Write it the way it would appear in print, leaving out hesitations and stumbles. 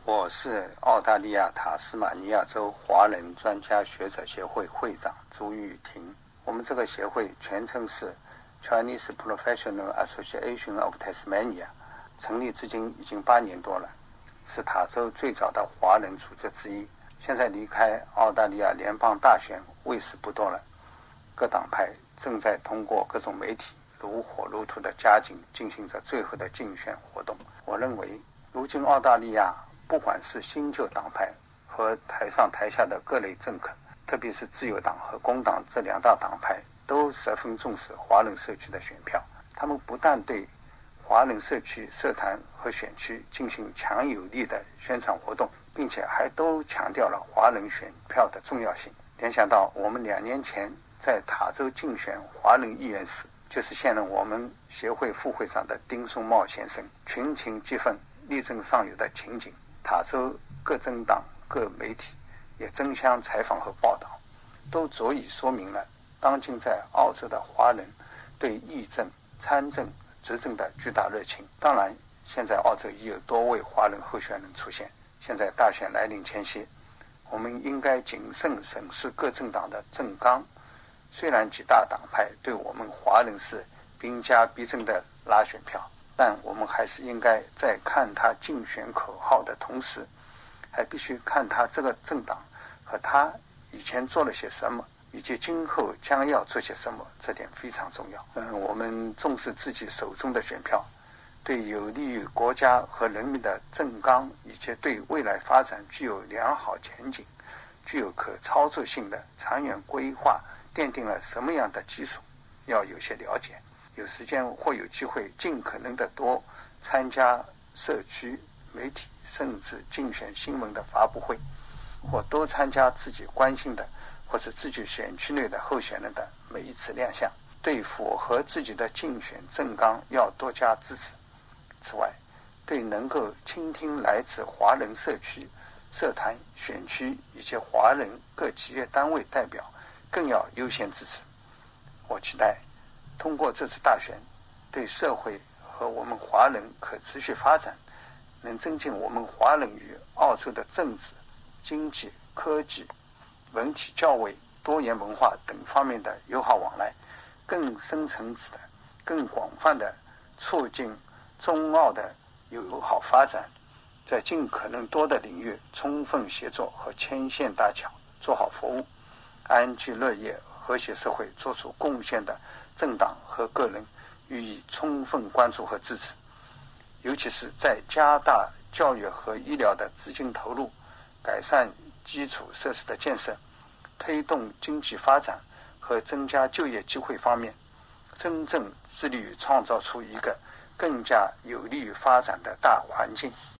我是澳大利亚塔斯马尼亚州华人专家学者协会会长朱玉婷。我们这个协会全称是 Chinese Professional Association of Tasmania， 成立至今已经8年多了，是塔州最早的华人组织之一。现在离开澳大利亚联邦大选为时不多了，各党派正在通过各种媒体如火如荼的加紧进行着最后的竞选活动。我认为如今澳大利亚不管是新旧党派和台上台下的各类政客，特别是自由党和工党这2大党派，都十分重视华人社区的选票。他们不但对华人社区社团和选区进行强有力的宣传活动，并且还都强调了华人选票的重要性。联想到我们2年前在塔州竞选华人议员时，就是现任我们协会副会长的丁松茂先生群情激愤力争上游的情景，塔州各政党各媒体也争相采访和报道，都足以说明了当今在澳洲的华人对议政、参政、执政的巨大热情。当然，现在澳洲已有多位华人候选人出现。现在大选来临前夕，我们应该谨慎审视各政党的政纲。虽然几大党派对我们华人是兵家必争的拉选票，但我们还是应该在看他竞选口号的同时，还必须看他这个政党和他以前做了些什么，以及今后将要做些什么，这点非常重要。我们重视自己手中的选票，对有利于国家和人民的政纲以及对未来发展具有良好前景、具有可操作性的长远规划奠定了什么样的基础，要有些了解。有时间或有机会尽可能的多参加社区媒体甚至竞选新闻的发布会，或多参加自己关心的或是自己选区内的候选人的每一次亮相，对符合自己的竞选政纲要多加支持。此外，对能够倾听来自华人社区、社团、选区以及华人各企业单位代表更要优先支持。我期待通过这次大选，对社会和我们华人可持续发展，能增进我们华人与澳洲的政治、经济、科技、文体教育、多元文化等方面的友好往来，更深层次的、更广泛的促进中澳的友好发展，在尽可能多的领域充分协作和牵线搭桥，做好服务，安居乐业、和谐社会做出贡献的政党和个人予以充分关注和支持，尤其是在加大教育和医疗的资金投入，改善基础设施的建设，推动经济发展和增加就业机会方面，真正致力于创造出一个更加有利于发展的大环境。